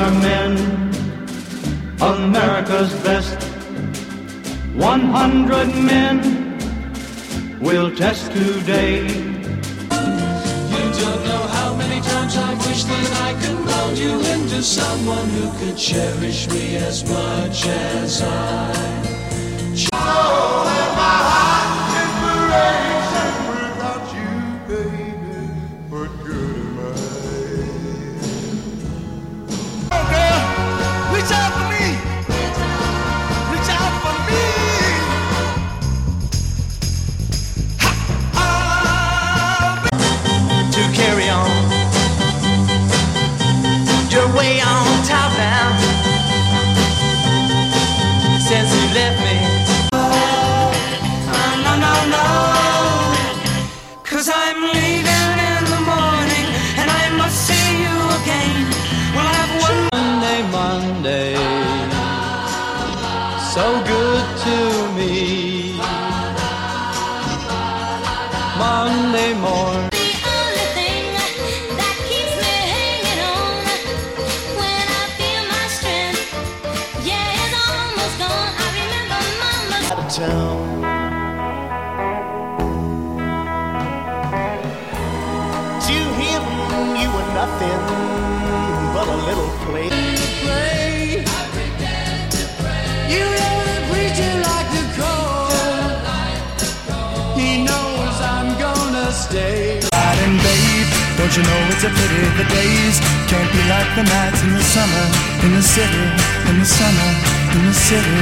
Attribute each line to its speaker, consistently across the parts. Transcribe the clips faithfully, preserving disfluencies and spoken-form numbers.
Speaker 1: our men, America's best. One hundred men will test today.
Speaker 2: You don't know how many times I wish that I could mold you into someone who could cherish me as much as I.
Speaker 3: Oh, my heart inspiration without you, baby. What good am I? Oh, girl, reach out for me. Reach out for me.
Speaker 4: To carry on, you're way on top now. Since you left me, oh, no, no, no, 'cause I'm leaving in the morning and I must see you again. We'll have one Monday, Monday, so good to me. Monday morning.
Speaker 5: Town. To him, you were nothing but a little play.
Speaker 2: You know the preacher like to call. He knows I'm gonna stay.
Speaker 6: And babe, don't you know it's a pity the days can't be like the nights in the summer, in the city, in the summer, in the city.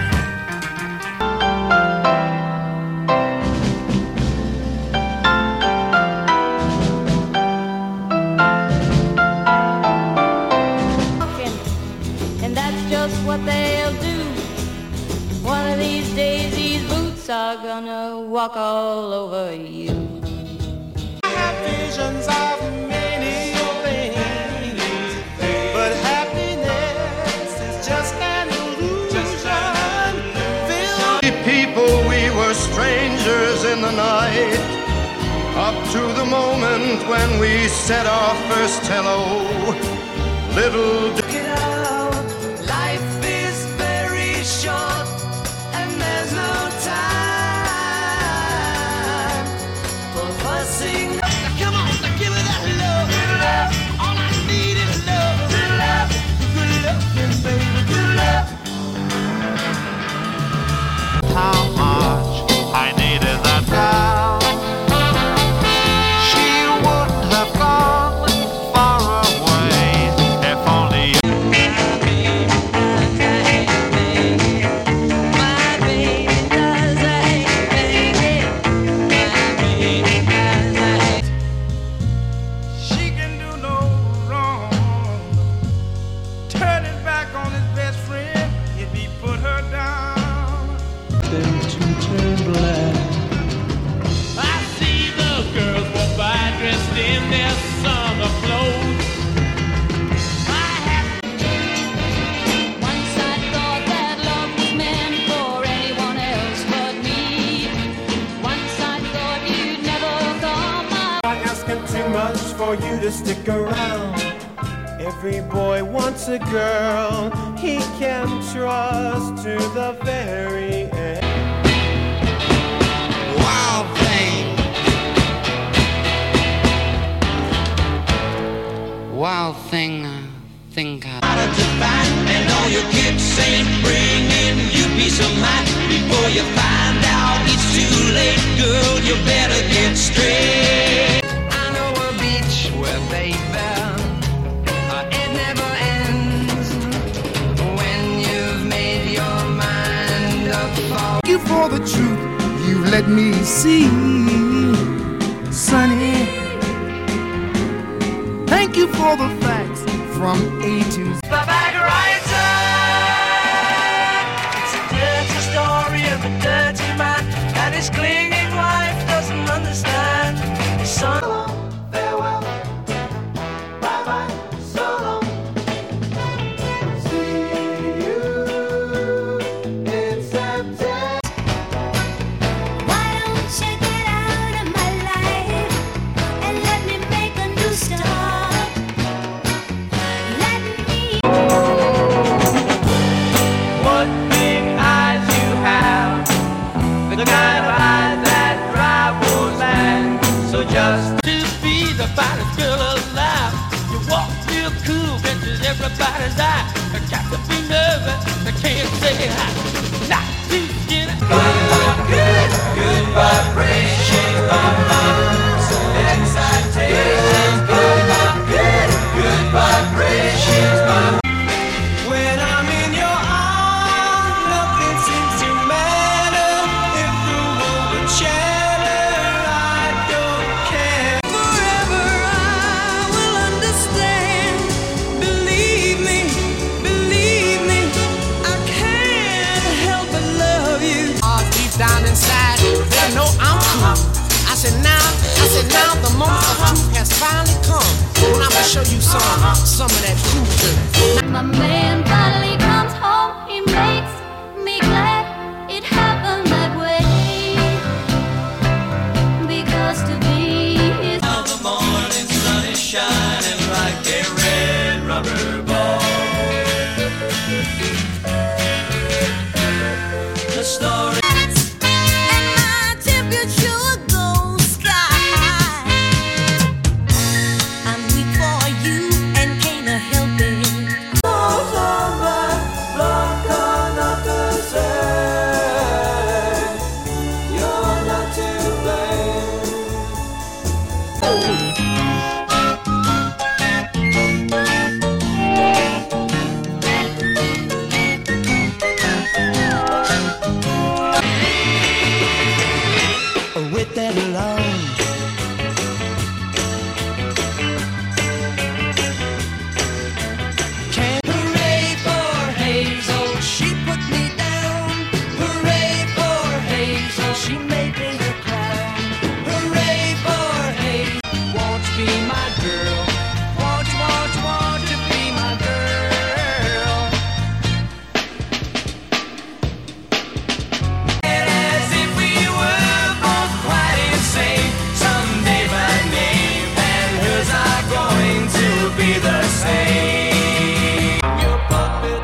Speaker 7: What they'll do. One of these days these boots are gonna walk all over you.
Speaker 5: I have visions of many things, but happiness is just an illusion.
Speaker 3: People, we were strangers in the night, up to the moment when we said our first hello. Little
Speaker 5: how much I needed that girl. She would have gone far away if only you.
Speaker 4: My baby does hate me. My baby does hate.
Speaker 5: She can do no wrong. Turning back on his best friend if he put her down.
Speaker 6: Them to turn black.
Speaker 2: I see the girls walk by dressed in their summer clothes. I have
Speaker 7: Once I thought that love was meant for anyone else but me. Once I thought you'd never come up.
Speaker 5: Not asking too much for you to stick around. Every boy wants a girl he can trust to the very end.
Speaker 4: Wild thing. Wild thing, I think I to find, and all your kids ain't bringing you peace of mind. Before you find out it's too late, girl, you better get straight. I know a beach where, baby, uh, it never ends when you've made your mind up for.
Speaker 6: Thank you for the truth you let me see, Sonny. Thank you for the facts from A to Z.
Speaker 4: The bag writer. It's a dirty story of a dirty man, and his clinging wife doesn't understand. His son.
Speaker 3: farewell, bye bye, so long. See you in September.
Speaker 7: Why don't you get out of my life and let me make a new start? Let me
Speaker 4: anybody's eye. I got to be nervous, I can't say hi. Not too skinny. Good, good, good vibration. Excitation. Good, good, good vibration. When I'm in your arms, nothing seems to matter. If the world would shatter, I don't care. Forever I will understand. Believe me, believe me, I can't help but love you. All deep down inside, they know I'm cool. I said now, I said now the moment of truth has finally come. And I'ma show you some, some of that truth.
Speaker 7: My man finally comes home, he makes me glad it happened that way. Because to be his
Speaker 2: Now the morning sun is shining like a red rubber ball. The story.
Speaker 7: and my temperature goes sky. I'm weak for you and can't help it.
Speaker 2: You're not to blame.
Speaker 4: With that alone. Can't hooray for Hazel, she put me down. Hooray for Hazel, she made me her crown. Hooray for Hazel, won't you be my girl? Won't you, won't you, won't you be my girl? As if we were both quite insane, someday my name and hers are going to be the same. Your puppet.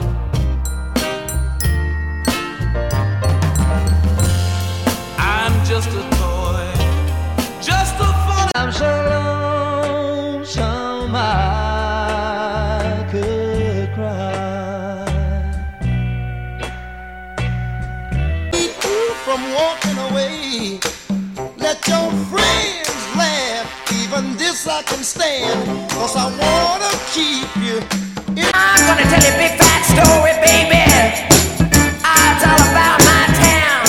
Speaker 4: I'm just a toy, just a fun. I'm so lonesome I could cry.
Speaker 3: From walking away, let your friends laugh. Even this I can stand, cause I wanna keep you.
Speaker 4: I'm gonna tell you a big fat story, baby. It's all about my town.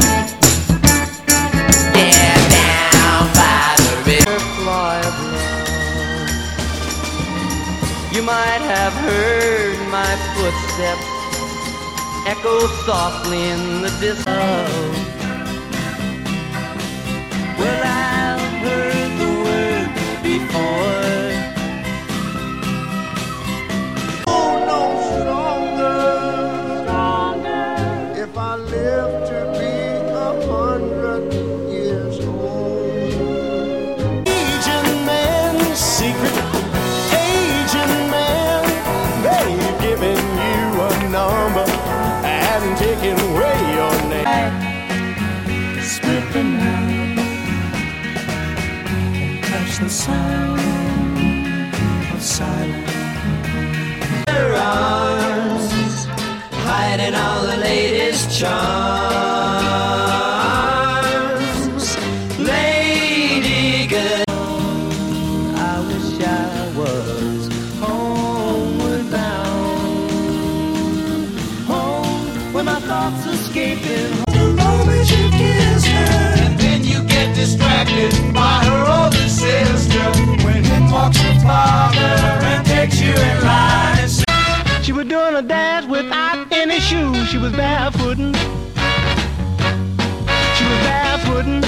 Speaker 4: Yeah, down by the river. Fly of love. You might have heard my footsteps echo softly in the distance. Well, I've heard the word before.
Speaker 3: Oh no, stronger, stronger. If I live to be a hundred years old. Agent man, secret agent man, they've given you a number and taken away your name.
Speaker 6: Split the night and touch the sound of silence.
Speaker 2: Her arms, hiding all the latest charms. Lady good.
Speaker 4: I wish I was homeward bound, home where my thoughts escaping.
Speaker 2: The moment you kiss her, and then you get distracted by her older sister. When in walks her father and takes you in line.
Speaker 5: She was doing a dance without any shoes. She was barefooting. She was barefooting.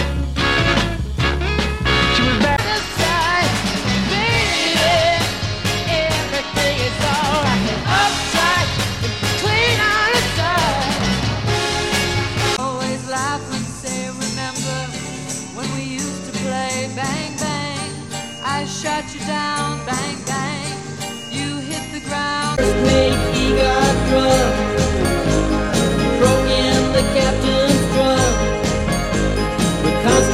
Speaker 5: She was bare.
Speaker 7: Everything is alright. Uptight, clean on the side. Always laugh and say, remember when we used to play bang bang? I shot you down, bang bang. You hit the ground.
Speaker 4: Mate, he got drunk, broke in the captain's trunk. Because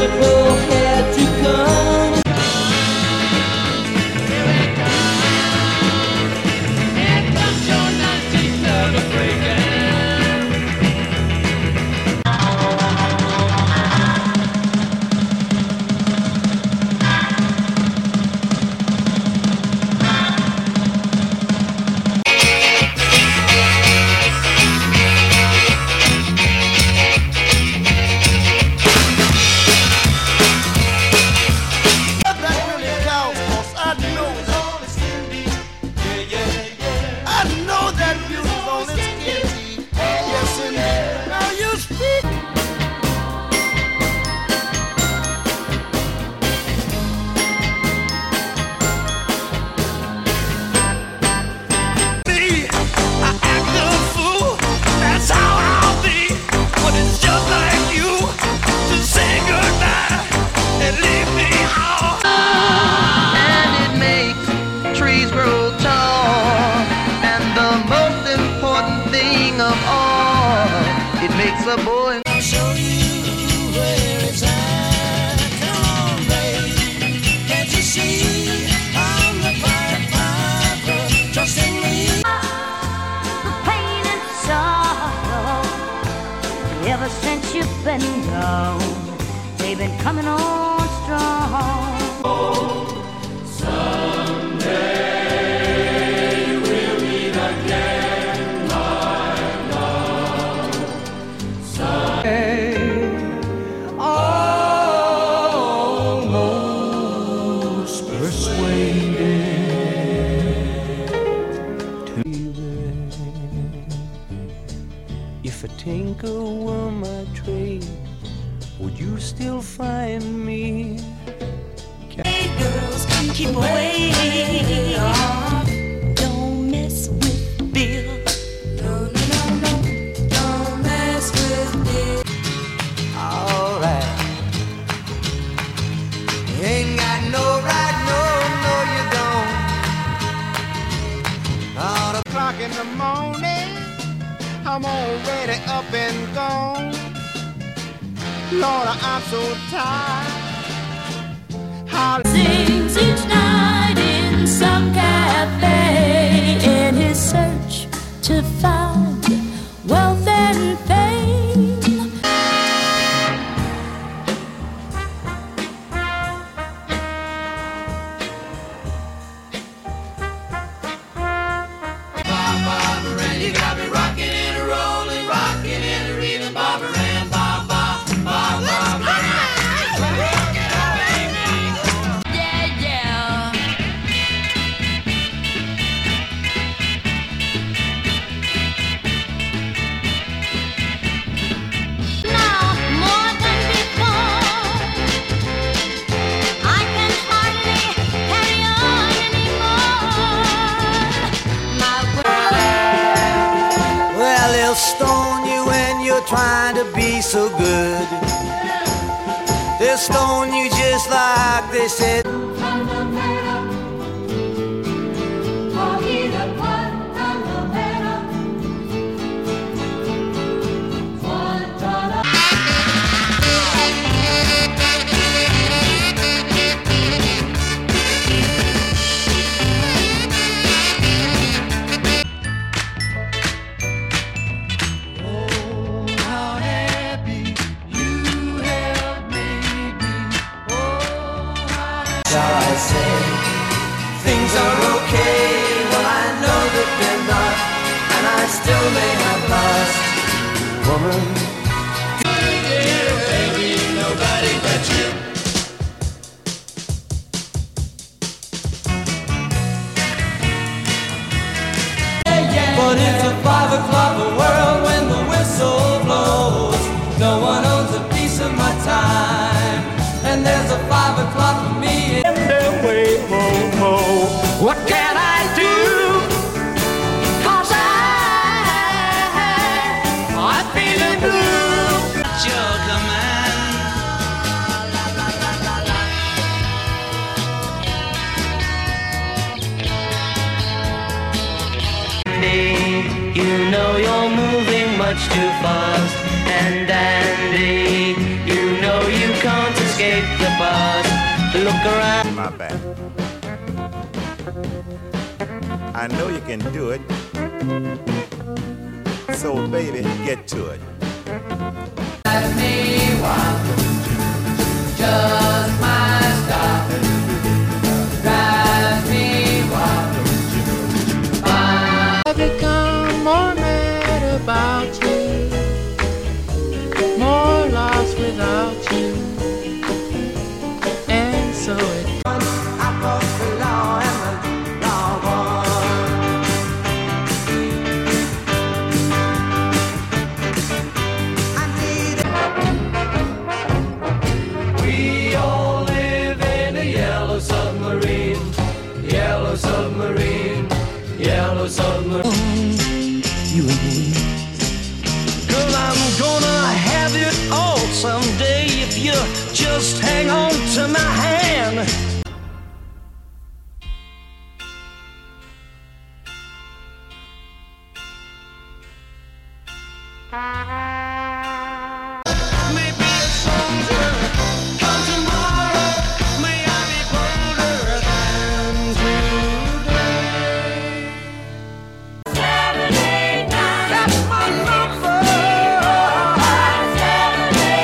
Speaker 8: and down. They've been coming on strong.
Speaker 2: Oh, someday we'll meet again, my love. Someday, almost persuaded to leave. If a tinker were my trade, would you still find me?
Speaker 9: Hey girls, come keep away. Don't mess with Bill. No, no, no, no. Don't mess with Bill.
Speaker 2: Alright. You ain't got no right, no, no, you don't. All the clock in the morning, I'm already up and gone. Lord, I'm so tired. How
Speaker 9: Sings each night in some cafe in his search to find wealth and fame.
Speaker 2: Barbara Ann, you got me rocking and a rolling, rocking and a reeling, Barbara Ann. Stone you when you're trying to be so good. They'll stone you just like they said. Shall I say things are okay? Well, I know that they're not, and I still may have lost woman. Dear baby, nobody but you. Yeah, yeah. But it's a five o'clock world when the whistle blows. No one owns a piece of my time, and there's a five o'clock for me. What can I do? 'Cause I, I'm feeling blue. At your command. You know you're moving much too fast, and Andy, you know you can't escape the past. Look around.
Speaker 10: My bad. I know you can do it. So baby, get to it.
Speaker 2: Let me walk, just my style. Drive me wild. I've become more mad about you, more lost without you, and so it. I broke the law and the law won. I need it. We all live in a yellow submarine, yellow submarine, yellow submarine. You and me. Girl, I'm gonna have it all someday if you just hang on to my hand. Maybe a soldier, come tomorrow, may I be bolder than today. Saturday night, that's my number. Saturday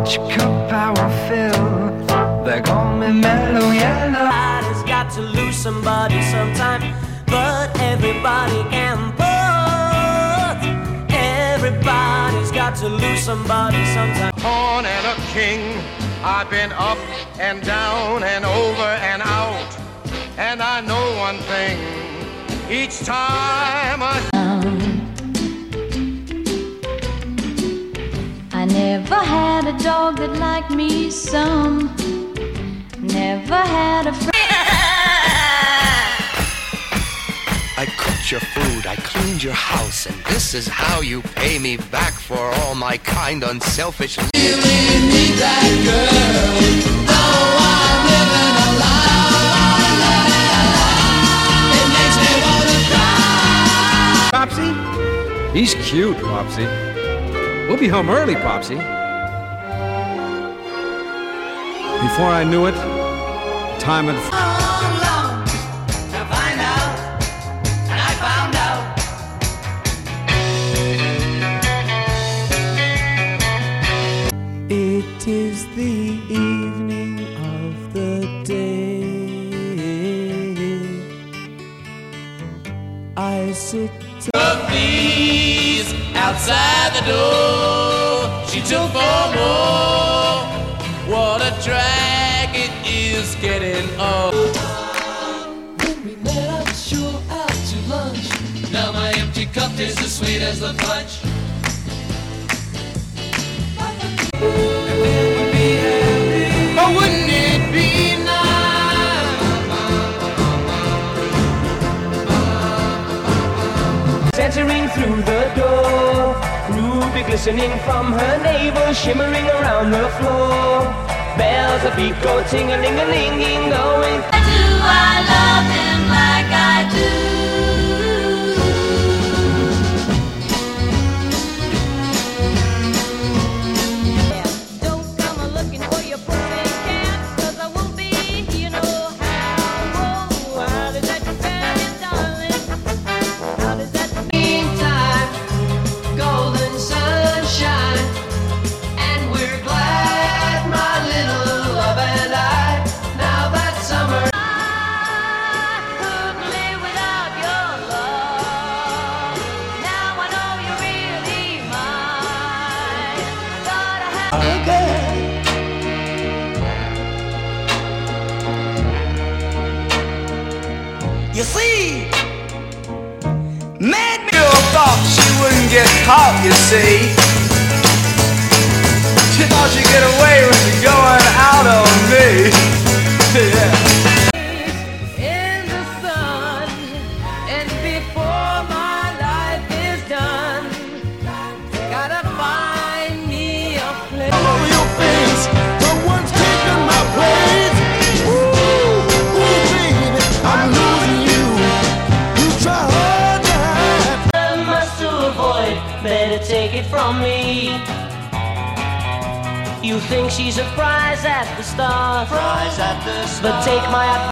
Speaker 6: Each cup I will fill, they call me Mellow Yellow.
Speaker 11: Everybody's got to lose somebody sometime, but everybody can put. Everybody's got to lose somebody sometime.
Speaker 3: Born and a king, I've been up and down and over and out. And I know one thing, each time I...
Speaker 12: I never had a dog that liked me some. Never had a friend.
Speaker 13: I cooked your food, I cleaned your house, and this is how you pay me back for all my kind, unselfish.
Speaker 2: Really need that girl. Oh, I'm living a lie. It makes me wanna cry.
Speaker 14: Popsy? He's cute, Popsy. We'll be home early, Popsy. Before I knew it, time had...
Speaker 5: It is the evening of the day. I sit
Speaker 2: These outside the door, she took for more. What a drag it is getting old. When we met, I was sure out to lunch. Now my empty cup tastes as sweet as the punch. But wouldn't it be nice?
Speaker 11: Entering through the door, ruby glistening from her navel, shimmering around the floor. Bells of beat go ting-a-ling-a-ling-ing, going.
Speaker 12: Do I love him like I do?
Speaker 2: You see, made me thought she wouldn't get caught, you see. She thought she'd get away with going out on me. Yeah.
Speaker 11: In the sun, and before my life is done, gotta find me a place.
Speaker 2: All over your face, someone's taking my place. Ooh, ooh, baby, I'm losing you. You try hard to hide.
Speaker 11: I must to avoid, better take it from me. You think she's a prize at the start,
Speaker 2: Prize at the
Speaker 11: but take my advice.